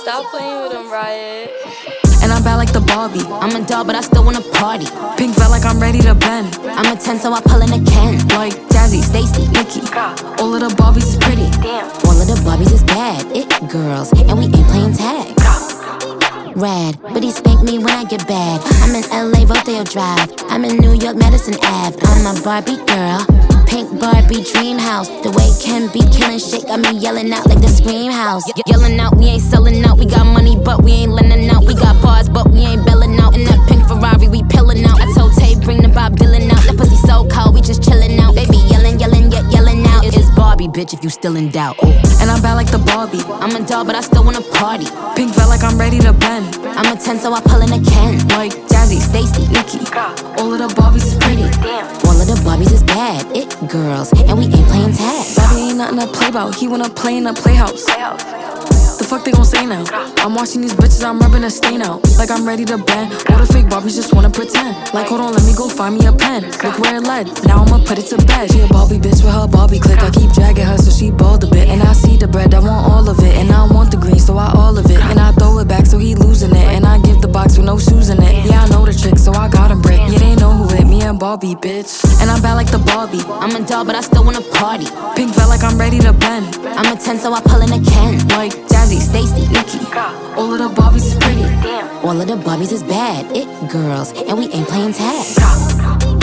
Stop playing with him, Riot. And I'm bad like the Barbie. I'm a doll, but I still wanna party. Pink felt like I'm ready to bend. I'm a 10, so I pull in a Ken. Like Jazzy, Stacy, Nikki. All of the Barbies is pretty. All of the Barbies is bad. It girls, and we ain't playing tag. Rad, but he spank me when I get bad. I'm in LA, Rodeo Drive. I'm in New York, Madison Ave. I'm a Barbie girl. Pink Barbie dream house. The way Ken be killing shit got me yelling out like the Scream House. Yelling out, we ain't selling out. We got money, but we ain't lending out. We got bars, but we ain't belling out. In that pink Ferrari, we pillin' out. I told Tay, bring the Bob Dylan out. That pussy so cold, we just chillin' out. Baby yelling, yelling, yet yelling out. It's Barbie, bitch, if you still in doubt. Ooh. And I'm bad like the Barbie. I'm a doll, but I still wanna party. Pink felt like I'm ready to bend. I'm a 10, so I pull in a Ken. Like Jazzy, Stacy, Nikki. All of the Barbies is pretty. All of the Barbies is bad. It girls, and we ain't playing tag. Bobby ain't nothing to play about. He wanna play in a playhouse. The fuck they gon' say now? I'm watching these bitches, I'm rubbing a stain out. Like I'm ready to bend. All the fake Barbies just wanna pretend. Like hold on, let me go find me a pen. Look where it led, now I'ma put it to bed. She a Barbie bitch with her Barbie click. I keep dragging her so she bald a bit. And I see the bread, I want all of it. And I want the green, so I all of it. And I throw it back so he losing it. And I give the box with no shoes in it. Yeah, I know the trick, so I got him brick. Yeah, they know who hit me and Barbie, bitch. And I'm bad like the Barbie. I'm a doll, but I still wanna party. Pink felt like I'm ready to bend. I'm a 10, so I pull in a Ken. Like Jazzy, Stacy, Nikki. All of the Barbies is pretty. All of the Barbies is bad. It girls, and we ain't playing tag.